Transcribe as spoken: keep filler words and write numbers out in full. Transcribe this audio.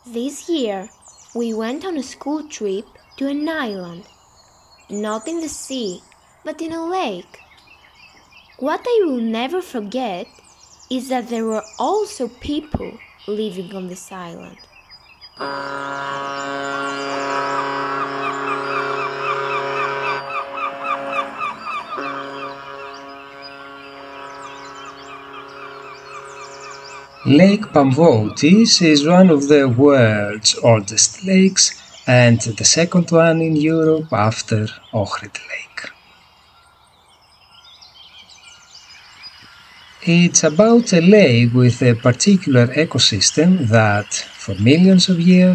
This year, we went on a school trip to an island, not in the sea, but in a lake. What I will never forget is that there were also people living on this island. Lake Pamvoutis is one of the world's oldest lakes and the second one in Europe after Ohrid Lake. It's about a lake with a particular ecosystem that, for millions of years,